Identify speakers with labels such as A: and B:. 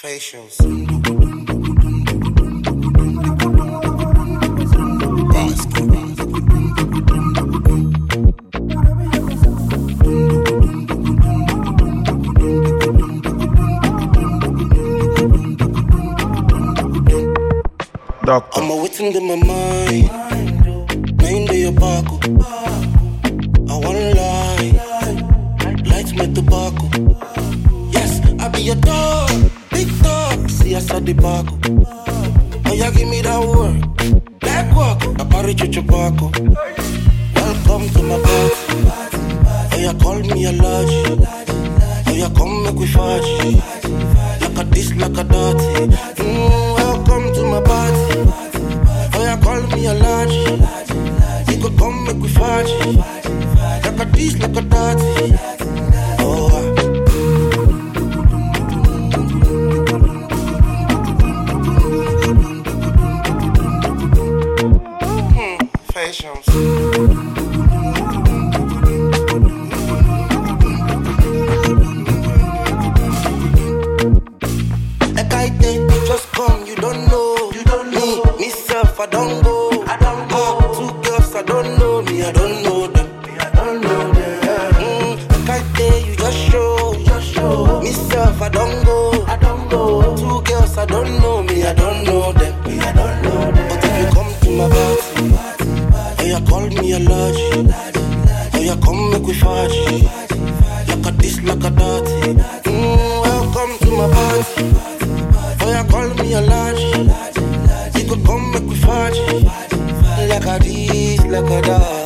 A: facials.
B: Doctor.
A: I'm waiting in my mind. Mind your back. I wanna lie. Light my tobacco. Yes, I be your dog. Big dog. See us at the back. Oh, yeah, give me that word. Back walk. I parry chuchubaco. Welcome to my party. Oh, yeah, call me a large. Oh, yeah, come make we faji. Like a this, like a dirty. Welcome to my party. Oh, yeah, call me a large. You could come make we faji. Like a this, like a dirty. Oh, facials. Just come, you don't know. Me, myself, I don't go. Two girls, I don't know me, I don't know them. You just show. Myself, I don't go. Two girls, I don't know me, I don't know them. But if you come to my party, oh, you call me a large. Oh, you come make we faji. Like a this, like a dirty. Welcome to my party. Oh, you call me a large. You could come make we faji. Like a this, like a that.